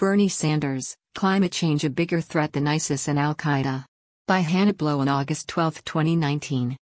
Bernie Sanders, Climate Change a Bigger Threat Than ISIS and Al-Qaeda. By Hannah Blow on August 12, 2019.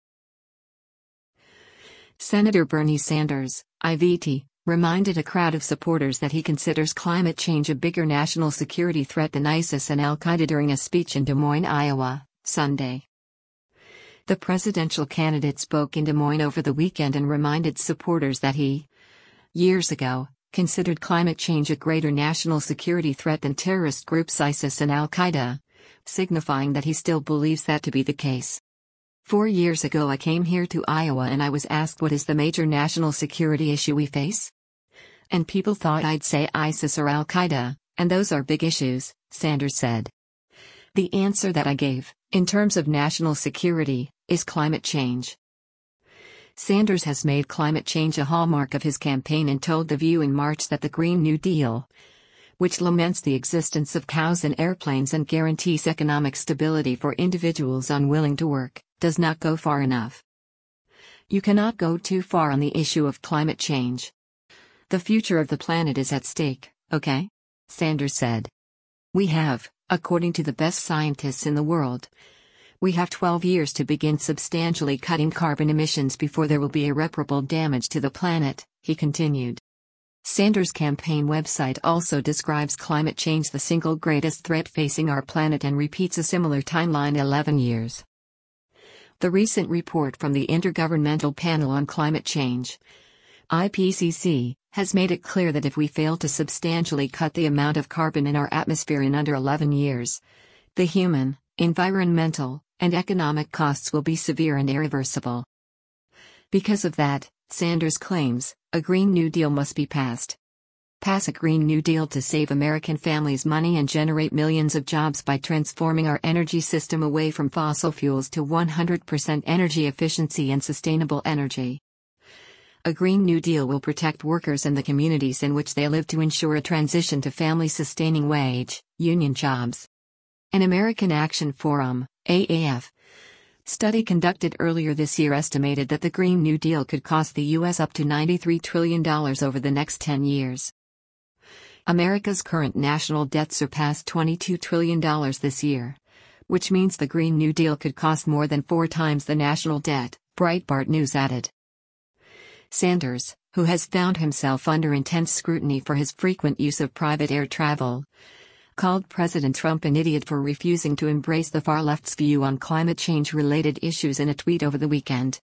Senator Bernie Sanders, IVT, reminded a crowd of supporters that he considers climate change a bigger national security threat than ISIS and Al-Qaeda during a speech in Des Moines, Iowa, Sunday. The presidential candidate spoke in Des Moines over the weekend and reminded supporters that he, years ago, considered climate change a greater national security threat than terrorist groups ISIS and Al-Qaeda, signifying that he still believes that to be the case. 4 years ago I came here to Iowa and I was asked what is the major national security issue we face? And people thought I'd say ISIS or Al-Qaeda, and those are big issues, Sanders said. The answer that I gave, in terms of national security, is climate change. Sanders has made climate change a hallmark of his campaign and told The View in March that the Green New Deal, which laments the existence of cows and airplanes and guarantees economic stability for individuals unwilling to work, does not go far enough. You cannot go too far on the issue of climate change. The future of the planet is at stake, okay? Sanders said. We have, according to the best scientists in the world, we have 12 years to begin substantially cutting carbon emissions before there will be irreparable damage to the planet, he continued. Sanders' campaign website also describes climate change the single greatest threat facing our planet and repeats a similar timeline 11 years. The recent report from the Intergovernmental Panel on Climate Change, IPCC, has made it clear that if we fail to substantially cut the amount of carbon in our atmosphere in under 11 years, the human, environmental, and economic costs will be severe and irreversible. Because of that, Sanders claims, a Green New Deal must be passed. Pass a Green New Deal to save American families money and generate millions of jobs by transforming our energy system away from fossil fuels to 100% energy efficiency and sustainable energy. A Green New Deal will protect workers and the communities in which they live to ensure a transition to family-sustaining wage, union jobs. An American Action Forum, AAF, study conducted earlier this year estimated that the Green New Deal could cost the U.S. up to $93 trillion over the next 10 years. America's current national debt surpassed $22 trillion this year, which means the Green New Deal could cost more than 4 times the national debt, Breitbart News added. Sanders, who has found himself under intense scrutiny for his frequent use of private air travel, called President Trump an idiot for refusing to embrace the far left's view on climate change-related issues in a tweet over the weekend.